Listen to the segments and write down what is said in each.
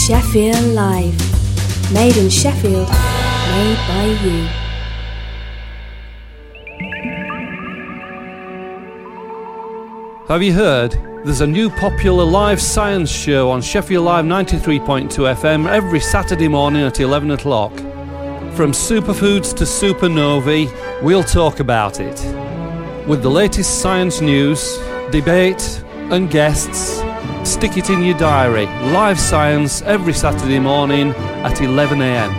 Sheffield Live. Made in Sheffield, made by you. Have you heard? There's a new popular live science show on Sheffield Live 93.2 FM every Saturday morning at 11 o'clock. From superfoods to supernovae, we'll talk about it. With the latest science news, debate and guests, stick it in your diary. Live science every Saturday morning at 11 a.m.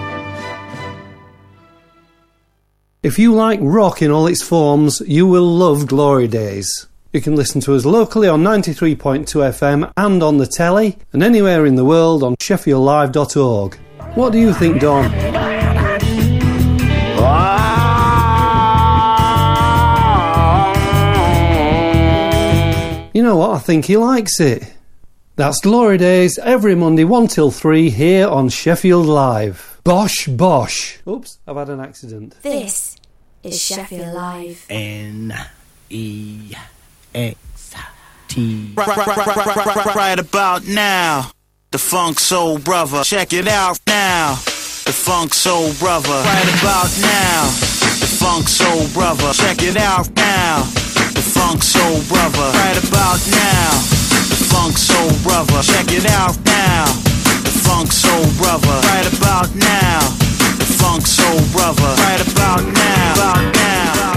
If you like rock in all its forms, you will love Glory Days. You can listen to us locally on 93.2 FM and on the telly, and anywhere in the world on sheffieldlive.org. What do you think, Don? You know what? I think he likes it. That's Glory Days every Monday 1 till 3 here on Sheffield Live. Bosh, bosh. Oops, I've had an accident. This is Sheffield Live. N-E-X-T. Right about now, the Funk Soul Brother. Check it out now, the Funk Soul Brother. Right about now, the Funk Soul Brother. Check it out now, the Funk Soul Brother. Right about now, the Funk Soul Brother. Check it out now, the Funk Soul Brother. Right about now, the Funk Soul Brother. Right about now, about now.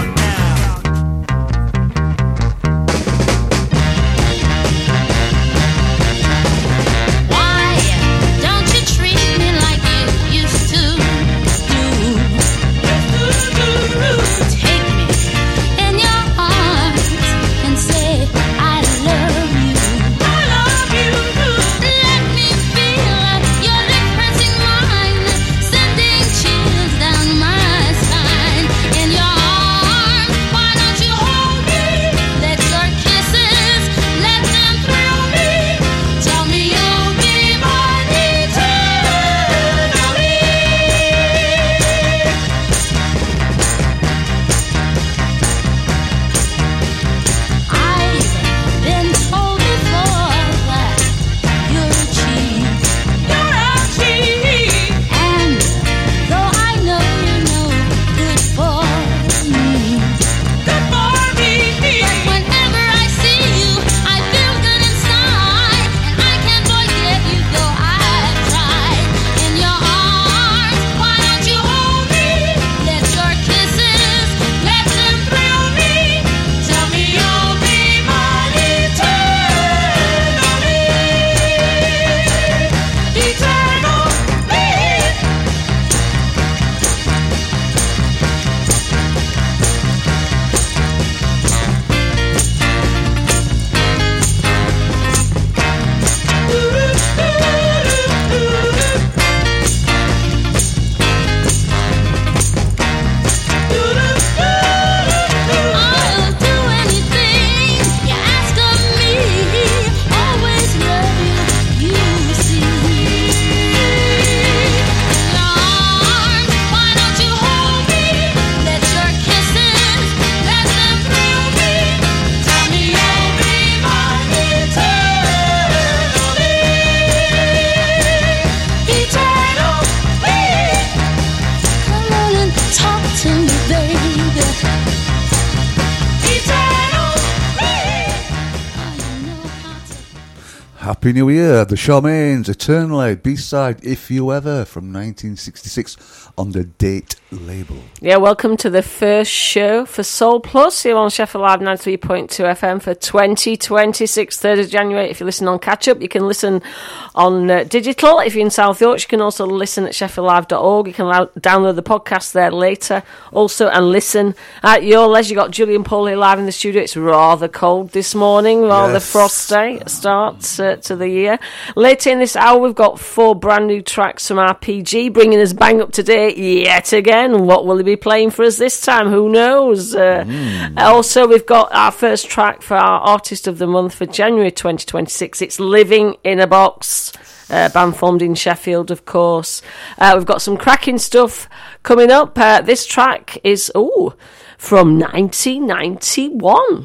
Happy New Year, the Charmaines, Eternally, B-side If You Ever from 1966 on the Date label. Yeah, welcome to the first show for Soul Plus here on Sheffield Live 93.2 FM for 2026, 3rd of January. If you listen on catch-up, you can listen on digital. If you're in South Yorkshire, you can also listen at sheffieldlive.org. You can download the podcast there later also and listen at your leisure. You got Julian Paul here live in the studio. It's rather cold this morning, rather frosty start to the year. Later in this hour, we've got 4 brand new tracks from RPG, bringing us bang up to date yet again. What will he be playing for us this time? Who knows? Also, we've got our first track for our Artist of the Month for January 2026. It's Living in a Box, band formed in Sheffield, of course. We've got some cracking stuff coming up. This track is, from 1991.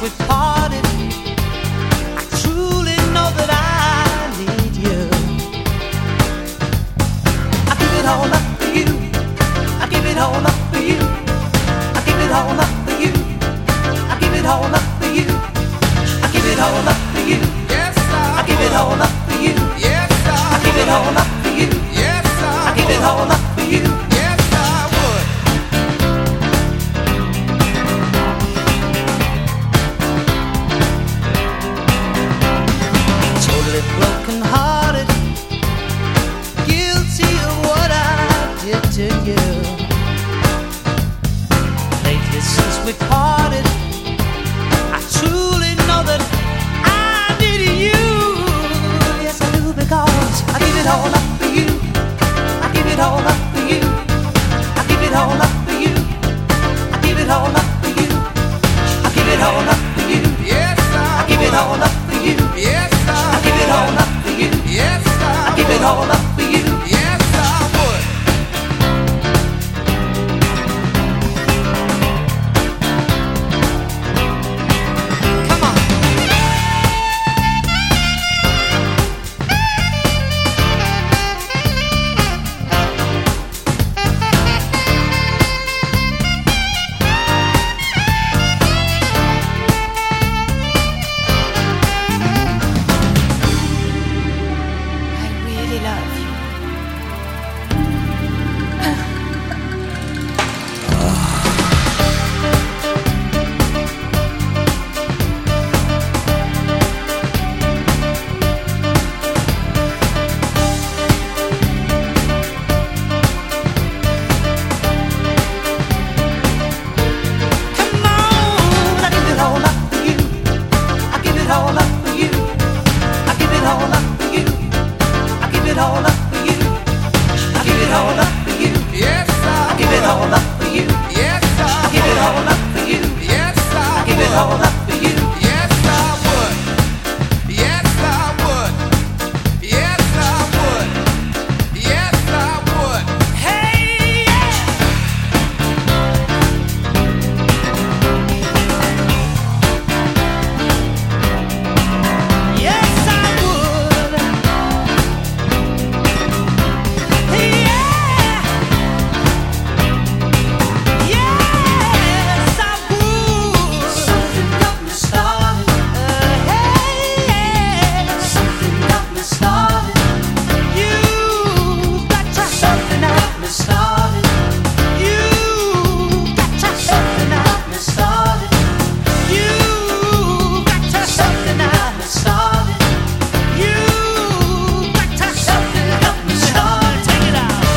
we parted, I truly know that I need you. I give it all up for you. I give it all up for you. I give it all up for you. I give it all up for you. I give it all up for you. Yes, I give it all up for you. Yes, I give it all up for you. Yes, I give it all up for you. Yes, I would. Totally broken hearted, guilty of what I did to you. Lately since we parted, I truly know that I need you. Yes, I do, because I give it all up for you. I give it all up for you. I give it all up for you. I give it all up for you. I give it all up for you. Yes, I give it all up for you. Yes, I give it all up for you. Yes, I give it all up for you. Yes, I would. Come on. I really love you. Come on, I give it all up for you. I give it all up for you. I give it all up for you. I give it all up for you. I give it all up for you. Yes, I give it all up for you. Yes, I give it all up for you. Yes, I give it all up for you. Yes, I would. Yes, I would. Yes, I would. Yes, I would. Hey, yeah. Yes, I would. Yeah. Yes, I would. Something got me started. Hey, something got me started. You got to something got me started. You got to something got me started. You got to something got me started. You got to something got me started. Take it out.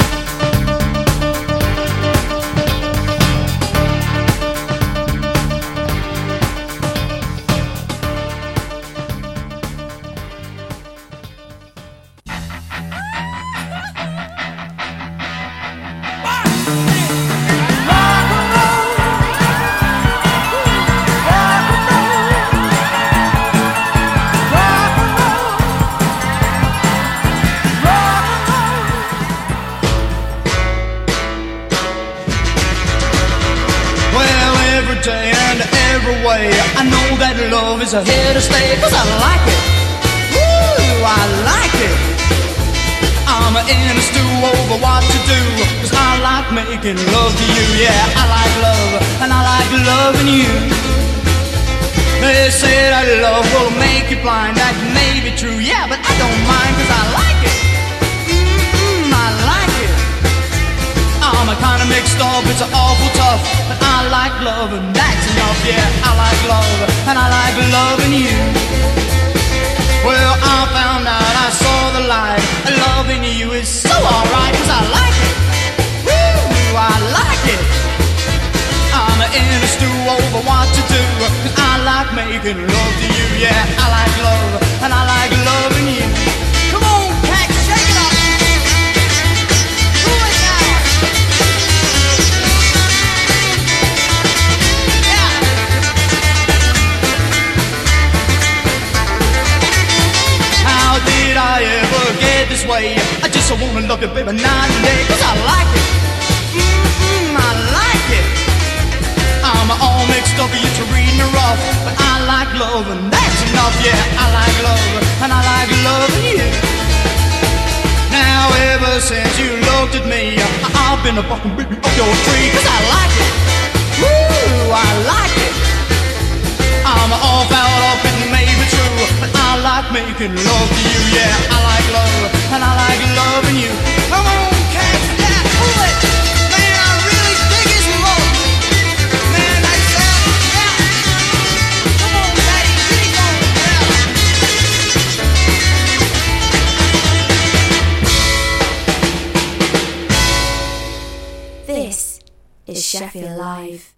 Well, every day and every way, I know that love is here to stay, 'cause I like it. Woo, I like it. I'm in a stew over what to do, 'cause I like making love to you. Yeah, I like love, and I like loving you. They say that love will make you blind, that may be true. Yeah, but I don't mind, 'cause I like it. I like it. I'm a kind of mixed up, it's awful tough, but I like love and that's enough. Yeah, I like love and I like loving you. Well, I found out, I saw the light. Loving you is so alright, 'cause I like it. Woo, I like it. I'm in a stew over what to do, 'cause I like making love to you. Yeah, I like love and I like loving you. Come on, Pat, shake it up. Do it now. Yeah. How did I ever get this way? I just wanna love you, baby, night and day, 'cause I like it. I like it. I'm all next door for you to read me rough. But I like love and that's enough, yeah. I like love and I like loving you. Now ever since you looked at me, I've been a fucking baby up your tree. Cause I like it, woo, I like it. I'm all fouled up and maybe true, but I like making love to you, yeah. I like love and I like loving you. Come on, cats, yeah, pull it. Man, I really dig his love. Man, that's it, yeah. Come on, daddy, really go, yeah. This is Sheffield Live.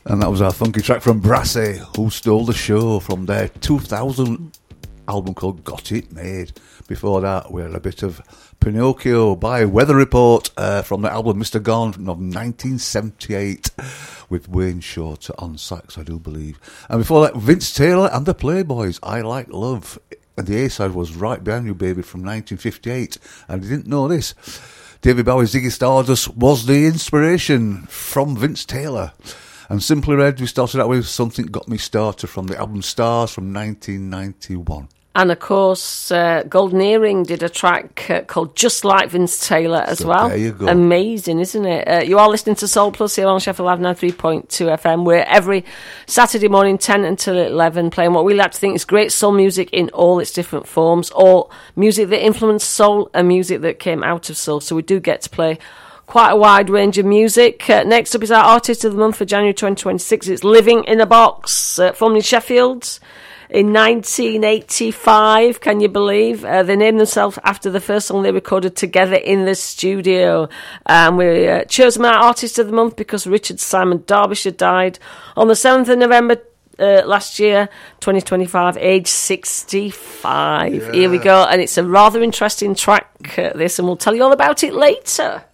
And that was our funky track from Brassy, Who Stole the Show, from their 2000 album called Got It Made. Before that, we had a bit of Pinocchio by Weather Report from the album Mr. Gone of 1978 with Wayne Shorter on sax, I do believe. And before that, Vince Taylor and the Playboys, I Like Love. And the A-side was Right Behind You Baby from 1958. And I didn't know this. David Bowie's Ziggy Stardust was the inspiration from Vince Taylor. And Simply Red, we started out with Something Got Me Started from the album Stars from 1991. And of course, Golden Earring did a track called Just Like Vince Taylor as So well. there you go. Amazing, isn't it? You are listening to Soul Plus here on Sheffield Live 93.2 FM. We're every Saturday morning, 10 until 11, playing what we like to think is great soul music in all its different forms, or music that influenced soul and music that came out of soul. So we do get to play quite a wide range of music. Next up is our Artist of the Month for January 2026. It's Living in a Box, formerly Sheffield. In 1985, can you believe? They named themselves after the first song they recorded together in the studio. And we chose them our Artist of the Month because Richard Simon Derbyshire died on the 7th of November last year, 2025, age 65. Yeah. Here we go. And it's a rather interesting track, this, and we'll tell you all about it later.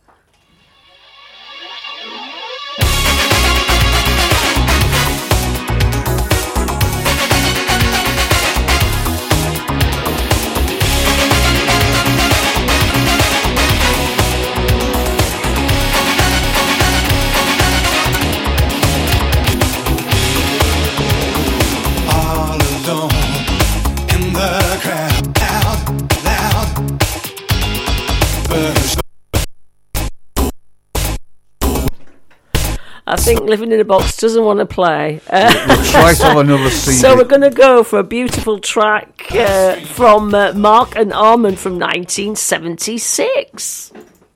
I think Living in a Box doesn't want to play. We'll try to have another CD. So we're going to go for a beautiful track from Mark and Armand from 1976.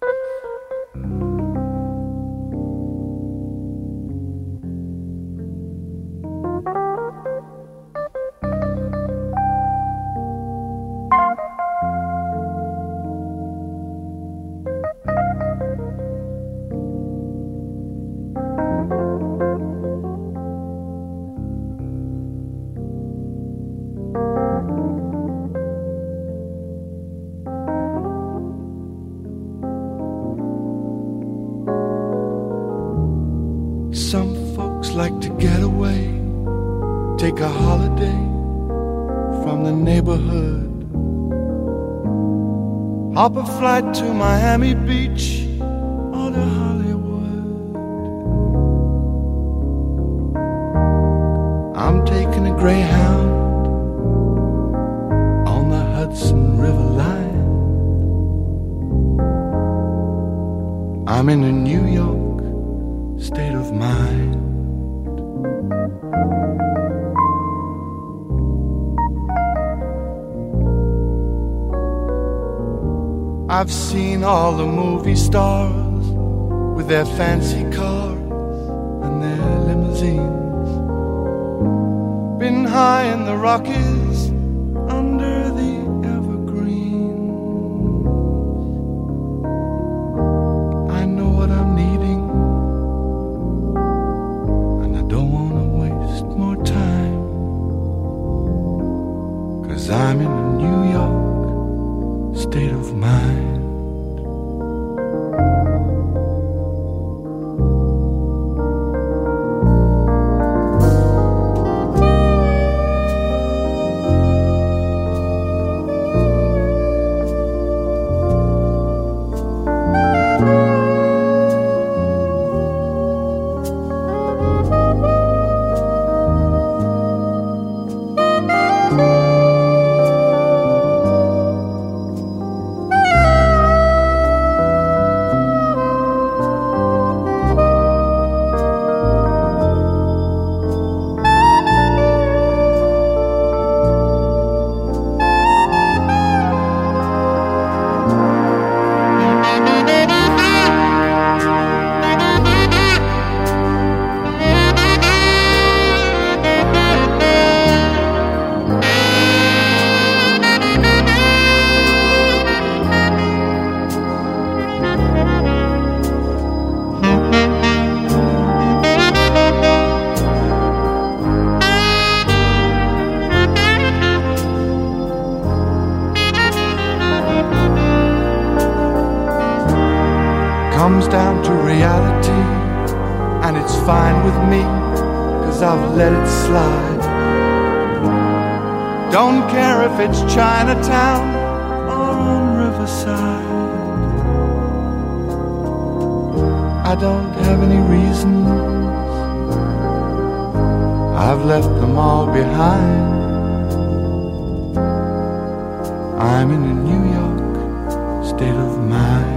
Some folks like to get away, take a holiday from the neighborhood, hop a flight to Miami Beach or to Hollywood. I'm taking a Greyhound on the Hudson River line. I'm in a New York state of mind. I've seen all the movie stars with their fancy cars and their limousines, been high in the Rockies under the evergreen. I know what I'm needing, don't wanna waste more time, 'cause I'm in a New York state of mind. comes down to reality, and it's fine with me, 'cause I've let it slide. Don't care if it's Chinatown or on Riverside. I don't have any reasons, I've left them all behind. I'm in a New York state of mind.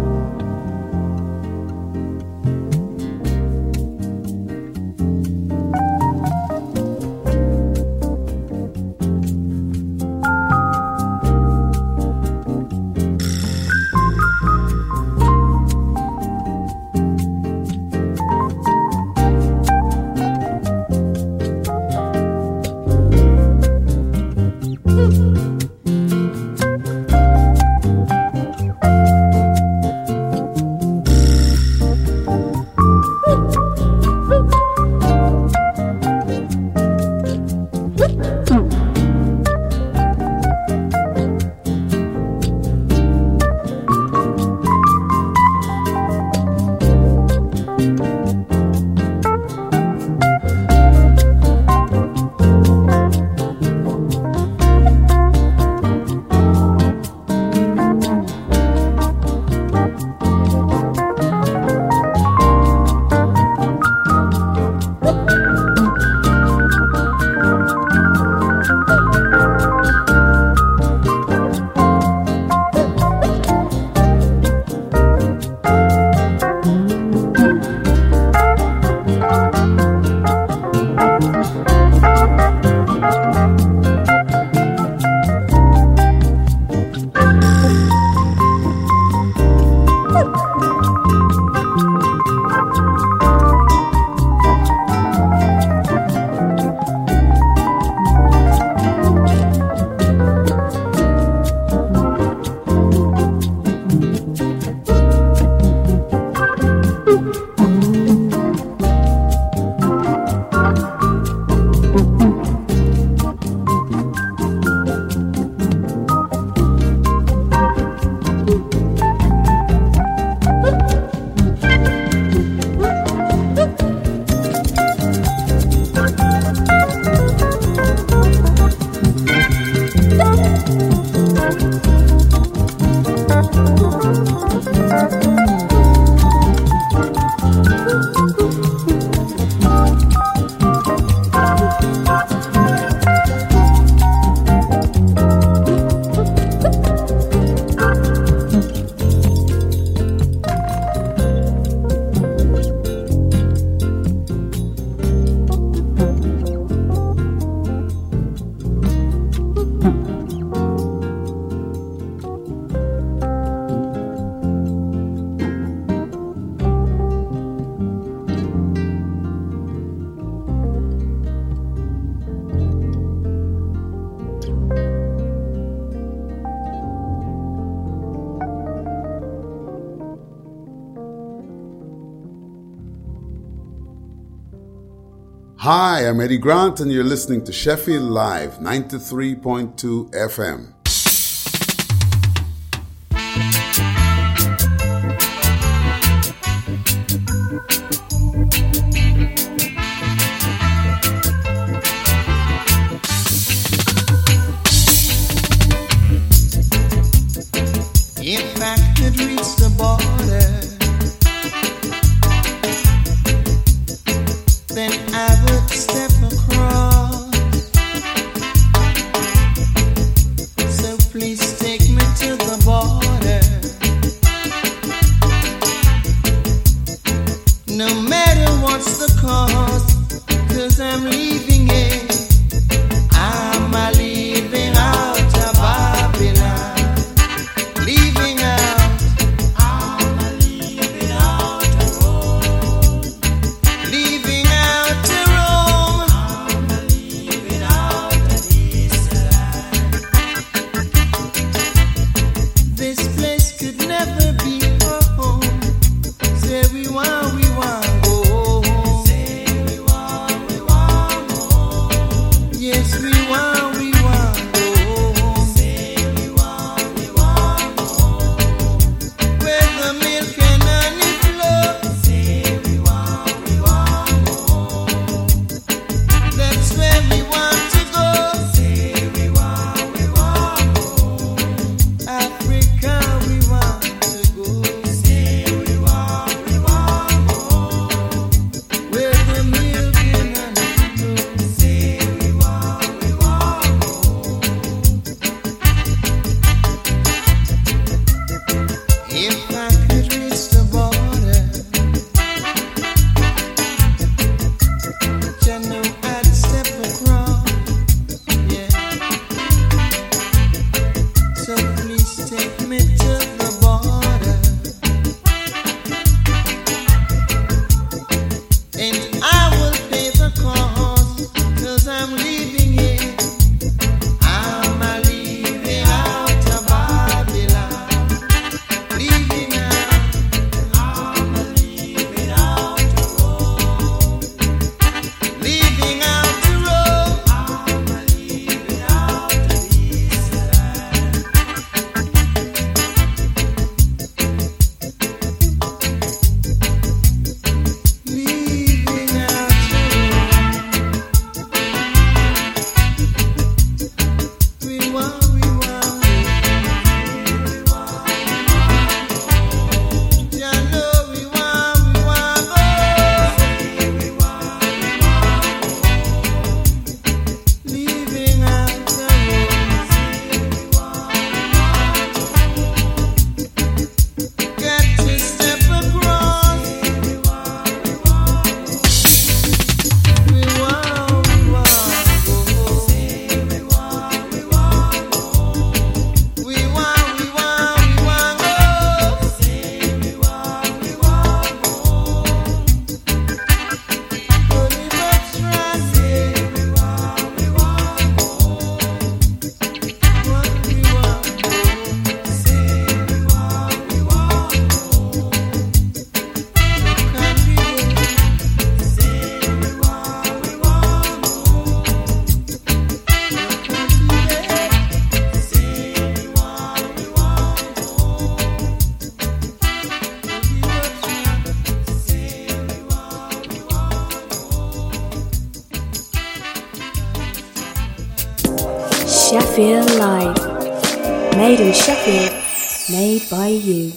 Hi, I'm Eddie Grant, and you're listening to Sheffield Live 93.2 FM. If I could reach the border, then I would step across. So please take me to the border. No matter what's the cost, 'cause I'm leaving it. I'm leaving out of Babylon. Leaving out, I'm leaving out of Rome. Leaving out of Rome, I'm leaving out of Israel. This place could never be home. Say we want go home. Say we want go home. Yes, we want go home. Say we want go home. Where the milk and honey Sheffield Live. Made in Sheffield, made by you.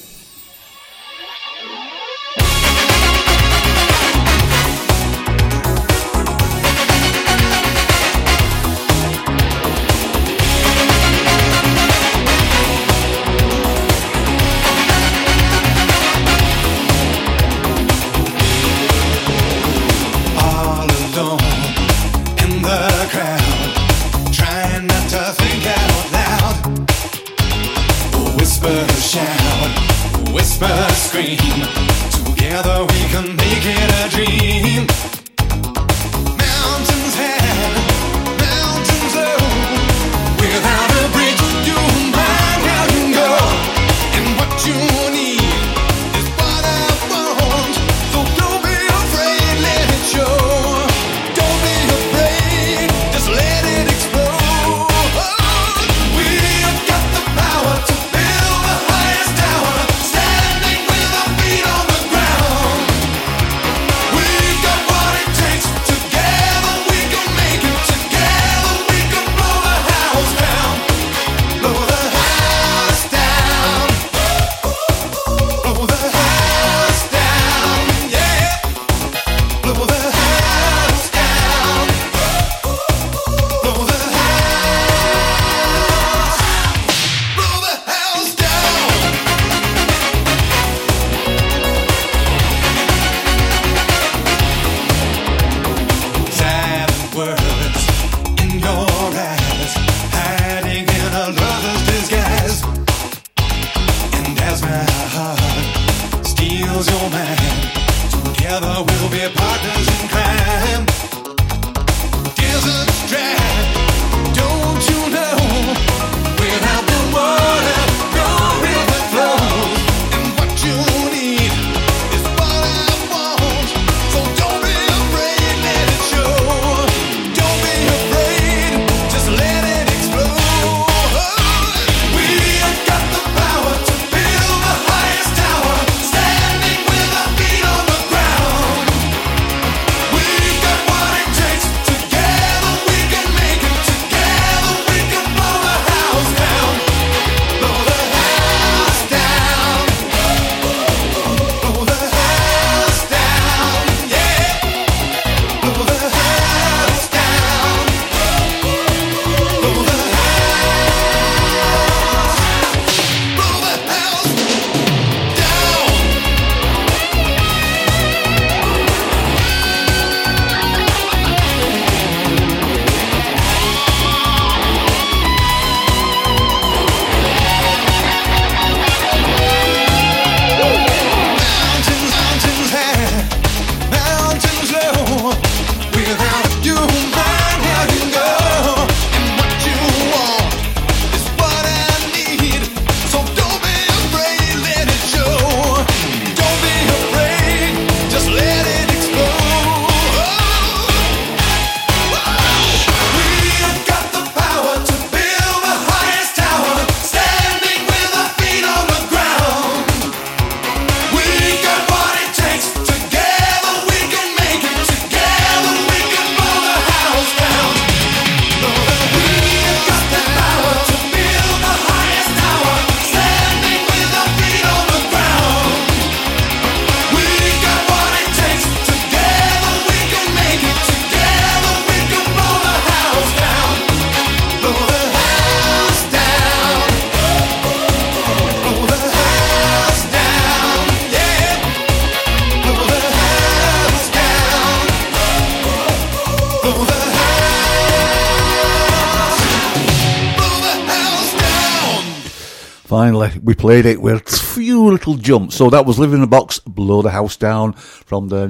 Finally, we played it with a few little jumps. So that was Live in a Box, Blow the House Down from the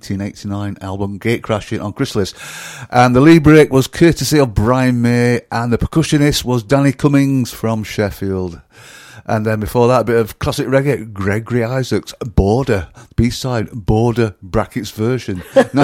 1989 album Gatecrashing on Chrysalis. And the lead break was courtesy of Brian May, and the percussionist was Danny Cummings from Sheffield. And then before that, a bit of classic reggae, Gregory Isaacs, Border, B-side, Border brackets version,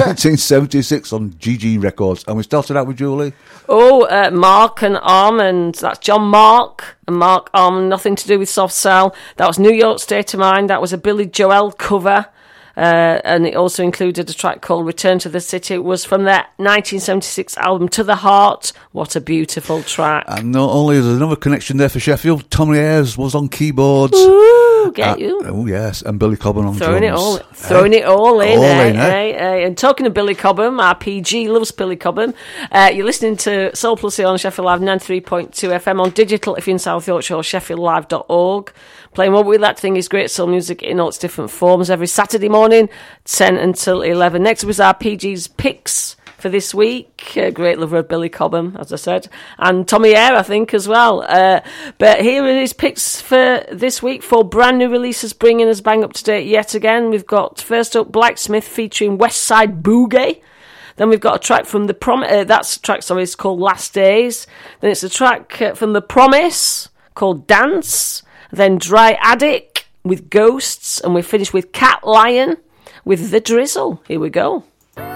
1976 on GG Records. And we started out with Julie. Oh, Mark and Armand. That's John Mark and Mark Armand, nothing to do with Soft Cell. That was New York State of Mind. That was a Billy Joel cover. and it also included a track called Return to the City. It was from their 1976 album To the Heart. What a beautiful track. And not only is there another connection there for Sheffield, Tommy Ayres was on keyboards. Ooh, get you. Oh, yes, and Billy Cobham on Throwing drums. it all in. eh? And talking of Billy Cobham, our PG loves Billy Cobham. You're listening to Soul Plus here on Sheffield Live 93.2 FM on digital if you're in South Yorkshire or sheffieldlive.org. Playing what we like to think is great soul music in all its different forms every Saturday morning, 10 until 11. Next was our PG's picks for this week. Great lover of Billy Cobham, as I said, and Tommy Ayres, I think, as well. But here are his picks for this week. 4 brand new releases bringing us bang up to date yet again. We've got first up Blacksmith featuring West Side Boogie. Then we've got a track from The Promise. It's called Last Days. Then it's a track from The Promise called Dance. Then Dry Attic with Ghosts. And we finish with Cat Lion with The Drizzle. Here we go.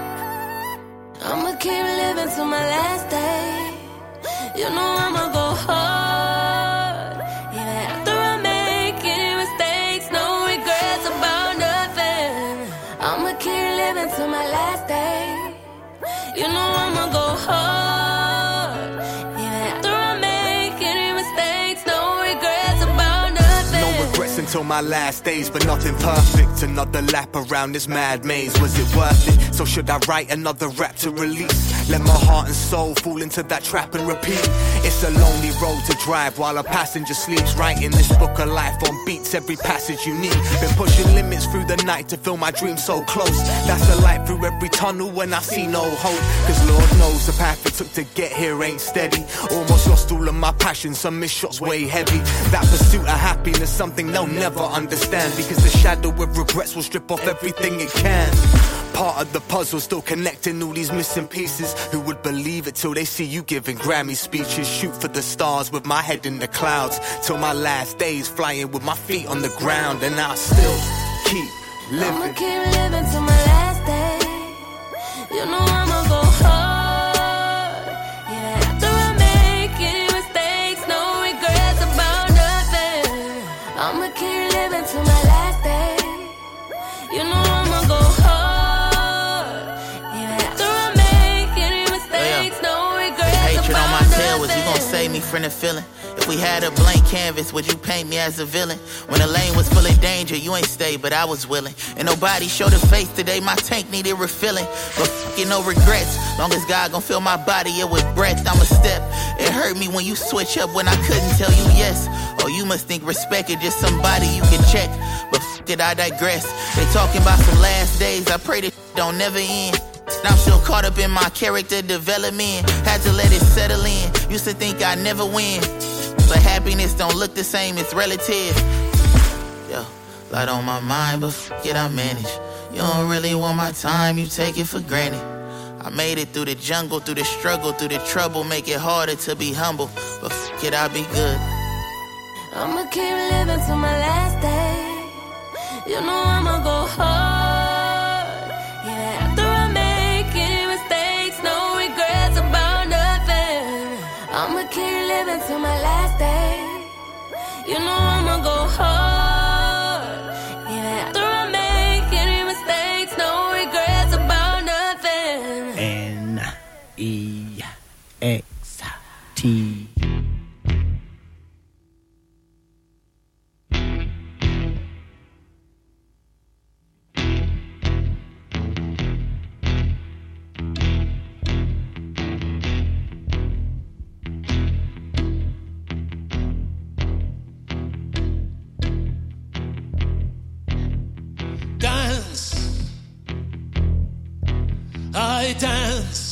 I'ma keep living till my last day. You know I'ma go hard. Even after I make any mistakes, no regrets about nothing. I'ma keep living till my last day. You know I'ma go hard. Even after I make any mistakes, no regrets about nothing. No regrets until my last days, but nothing perfect. Another lap around this mad maze. Was it worth it? So should I write another rap to release? Let my heart and soul fall into that trap and repeat. It's a lonely road to drive while a passenger sleeps. Writing this book of life on beats, every passage unique. Been pushing limits through the night to feel my dreams so close. That's the light through every tunnel when I see no hope. Cause Lord knows the path it took to get here ain't steady. Almost lost all of my passion, some missed shots weigh heavy. That pursuit of happiness, something they'll never understand. Because the shadow of regrets will strip off everything it can. Part of the puzzle, still connecting all these missing pieces. Who would believe it till they see you giving Grammy speeches? Shoot for the stars with my head in the clouds. Till my last days, flying with my feet on the ground. And I'll still keep living. I'ma keep living till my last day. You know I'ma go hard. Even after I make any mistakes, no regrets about nothing. I'ma keep living till my last day. You know I'ma go hard. On my tail, was you gon' save me from the feeling? If we had a blank canvas, would you paint me as a villain? When the lane was full of danger, you ain't stayed, but I was willing. And nobody showed a face today, my tank needed refilling. But fucking no regrets, long as God gon' fill my body up with breath, I'm a step. It hurt me when you switch up when I couldn't tell you yes. Oh, you must think respect is just somebody you can check. But fuck it, I digress. They talking about some last days, I pray that don't never end. I'm still caught up in my character development. Had to let it settle in. Used to think I'd never win, but happiness don't look the same, it's relative. Yo, light on my mind, but fuck it, I manage. You don't really want my time, you take it for granted. I made it through the jungle, through the struggle, through the trouble. Make it harder to be humble, but fuck it, I'll be good. I'ma keep living till my last day. You know I'ma go hard. Even after I make any mistakes, no regrets about nothing. I'ma keep living till my last day. You know I'ma go hard. Even after I make any mistakes, no regrets about nothing. N-E-X-T I dance,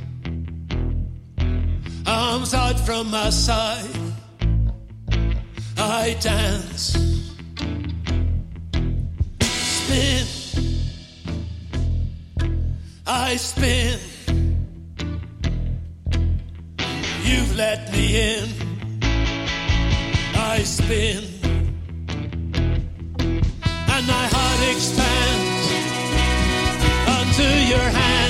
arms out from my side. I dance, spin, I spin. You've let me in. I spin, and my heart expands onto your hand.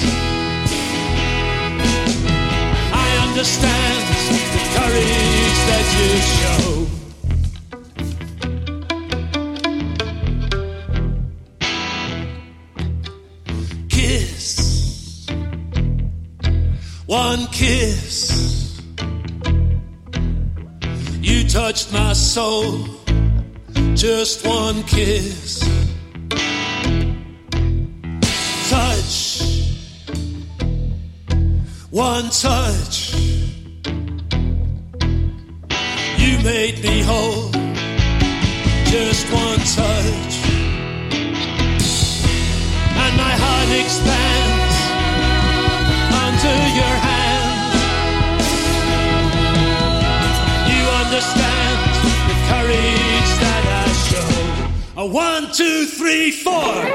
I understand the courage that you show. one kiss. You touched my soul, just one kiss. Touch, one touch. You made me whole, just one touch. And my heart expands under your hand. You understand the courage that I show. A 1, 2, 3, 4.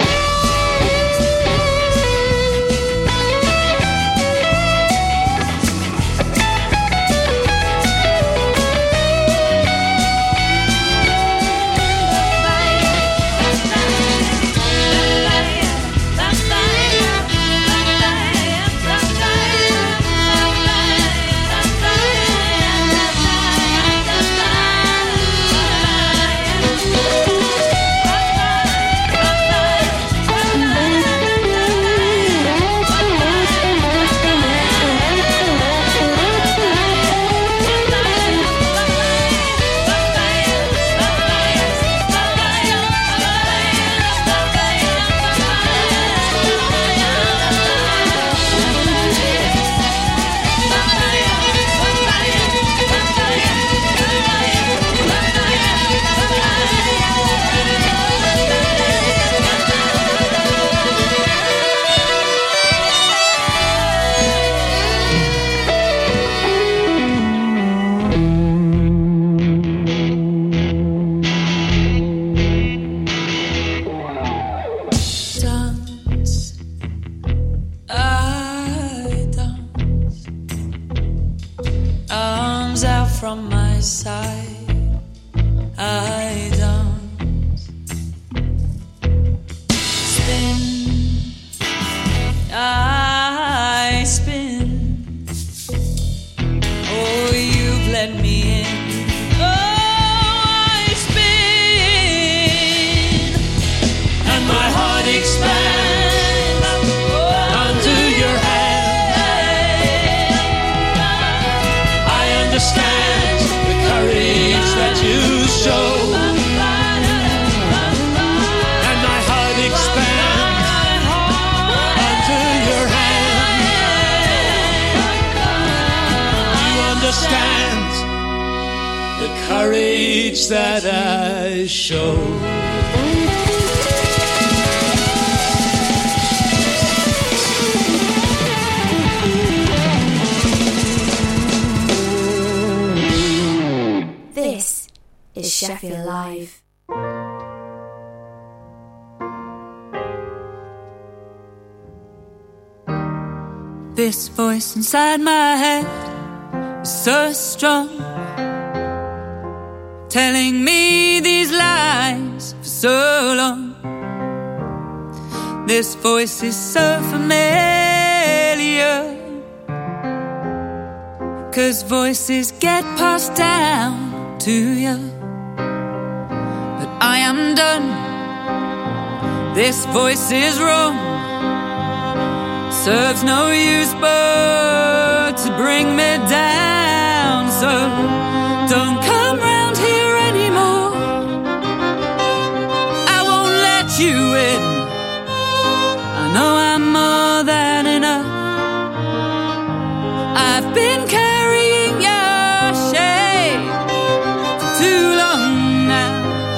From my side, I dance, spin, I spin. Oh, you've let me in. Oh, I spin, and my heart expands under your hand. I understand that you show, and my heart expands under your hand. You understand the courage that I show. Is Sheffield Live. This voice inside my head is so strong, telling me these lies for so long. This voice is so familiar, 'cause voices get passed down to you. But I am done. This voice is wrong. Serves no use but to bring me down. So don't come round here anymore. I won't let you in. I know I'm more than enough. I've been carrying your shame too long now,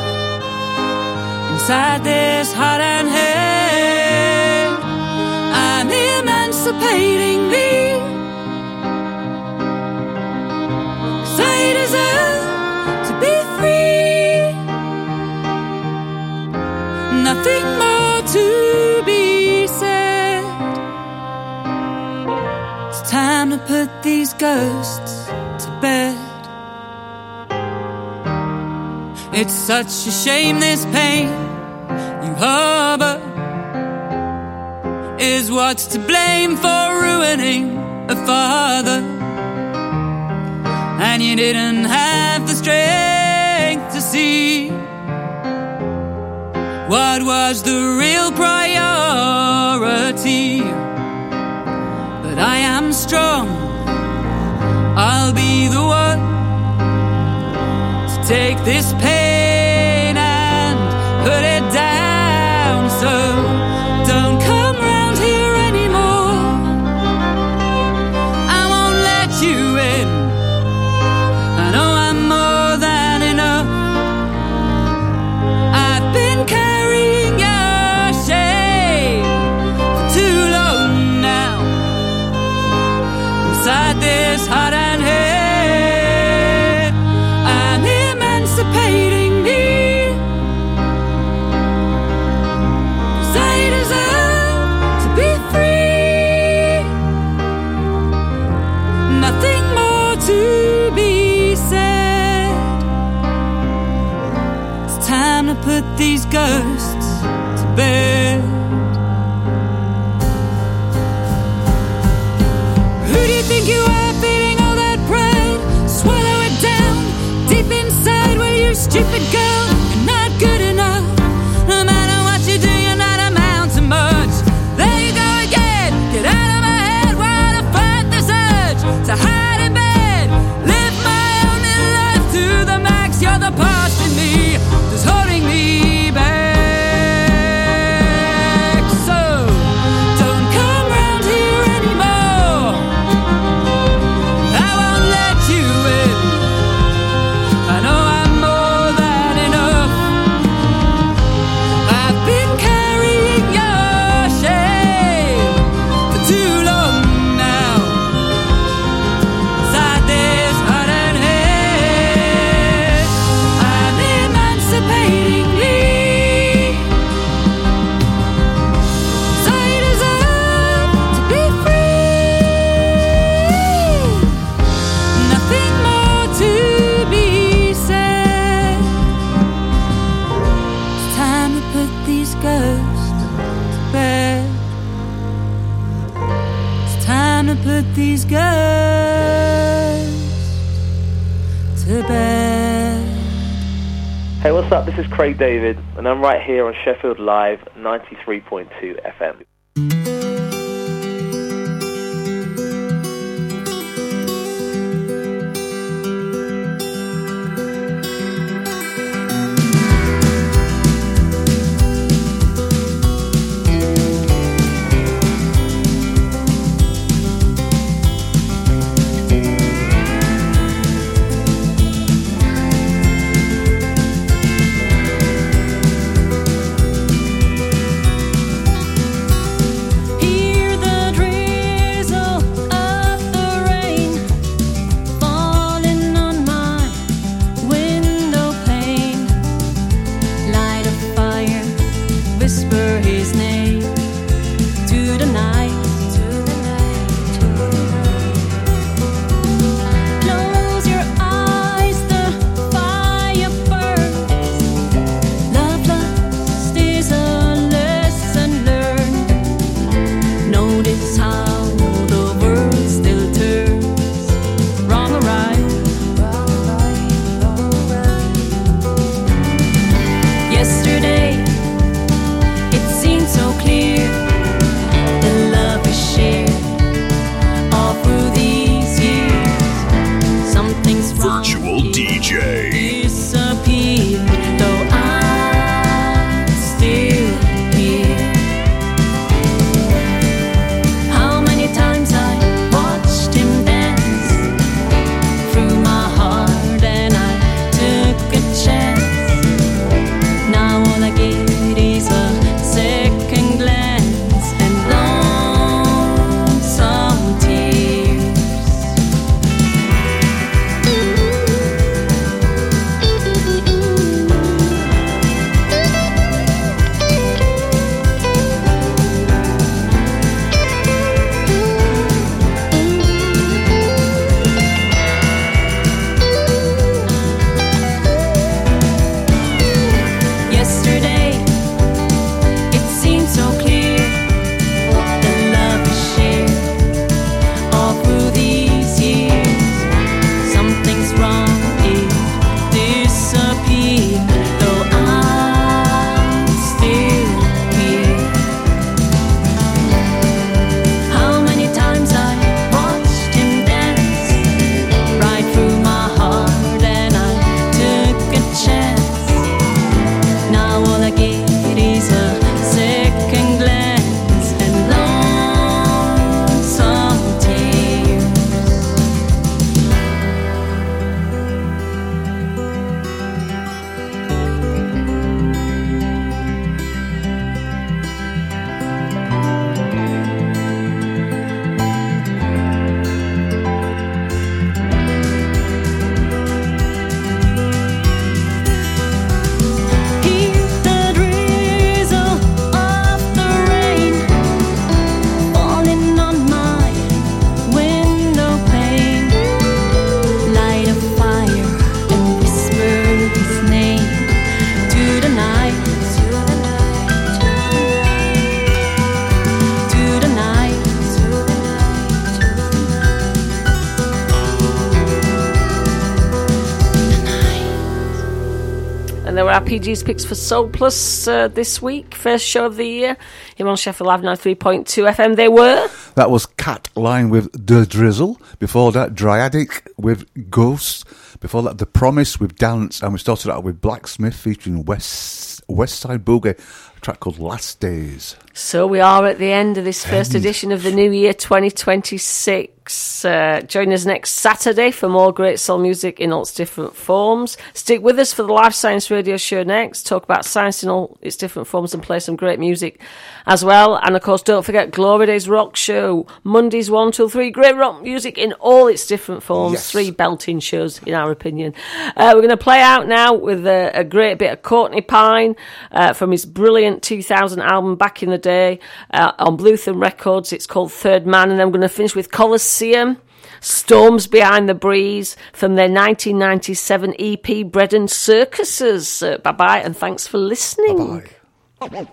inside this heart and head. I'm emancipating me, 'cause I deserve to be free. Nothing more to be said. It's time to put these ghosts to bed. It's such a shame this pain you harbor is what's to blame for ruining a father. And you didn't have the strength to see what was the real priority. But I am strong, this pain and put it down. So don't come round here anymore. I won't let you in. I know I'm more than enough. I've been carrying your shame for too long now. Inside this heart and head, I'm emancipating me. 'Cause I deserve to be free. Nothing more to be said. It's time to put these ghosts to bed. Who do you think you are, feeling all that pride? Swallow it down, deep inside. Well, you stupid girl, you're not good enough. No matter what you do, you're not amount to much. There you go again, get out of my head while I fight this urge to hide in bed. Live my only life to the max. You're the past in me, just holding me back. So don't come round here anymore. I won't let you in. I know I'm more than enough. I've been carrying your shame for too long now. Inside this heart and head, I'm emancipating me. 'Cause I deserve to be free. Nothing more to be said. It's time to put these ghosts to bed. It's time to put these ghosts to bed. Hey, what's up? This is Craig David, and I'm right here on Sheffield Live 93.2 FM. RPG's picks for Soul Plus this week. First show of the year here on Sheffield Live 93.2 FM. They were... That was Cat Line with The Drizzle. Before that, Dryadic with Ghosts. Before that, The Promise with Dance. And we started out with Blacksmith featuring West Side Boogie, a track called Last Days. So we are at the end of this first edition of the new year 2026. Join us next Saturday for more great soul music in all its different forms. Stick with us for the Live Science Radio Show next. Talk about science in all its different forms and play some great music as well. And of course, don't forget Glory Days Rock Show. Mondays 1 till 3. Great rock music in all its different forms. Yes. 3 belting shows in our opinion. We're going to play out now with a great bit of Courtney Pine from his brilliant 2000 album Back in the Day on Bluethorn Records. It's called Third Man. And then we're going to finish with Colosseum, Storms Behind the Breeze from their 1997 EP Bread and Circuses. Bye-bye and thanks for listening. Bye-bye.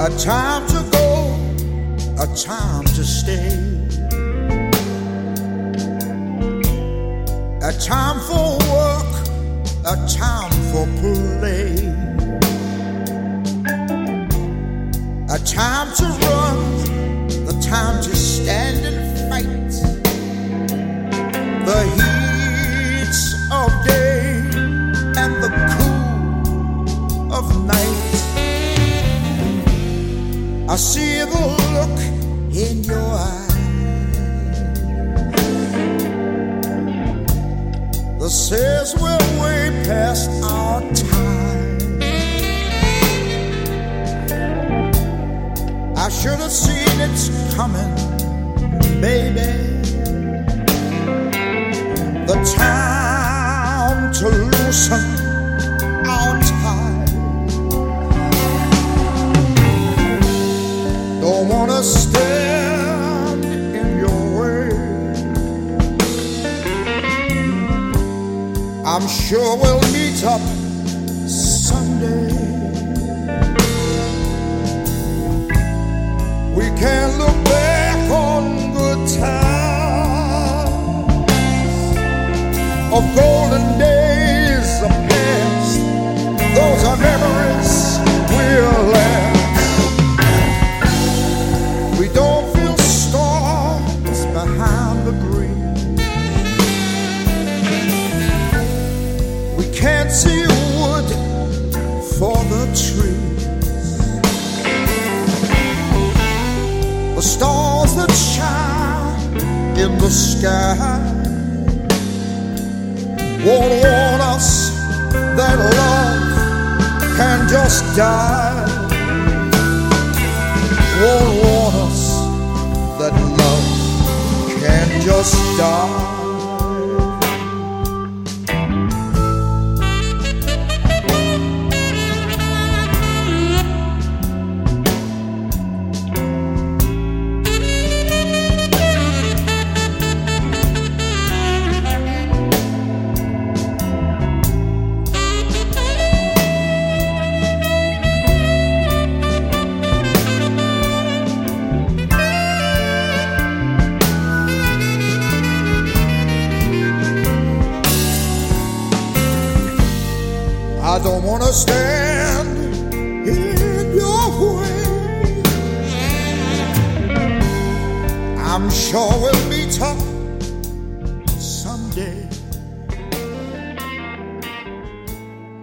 A time to go, a time to stay. A time for work, a time for play. A time to run, the time to stand and fight. The heat of day and the cool of night. I see the look in your eyes that says we're way past our time. I should have seen it's coming, baby. The time to loosen our tie. Don't wanna stand in your way. I'm sure we'll meet up someday. We can look back on good times of golden days of past. Those are memories we'll last. We don't feel storms behind the breeze. We can't see wood for the trees. The stars that shine in the sky won't warn us that love can just die. Won't warn us that love can just die. I don't want to stand in your way. I'm sure we'll meet up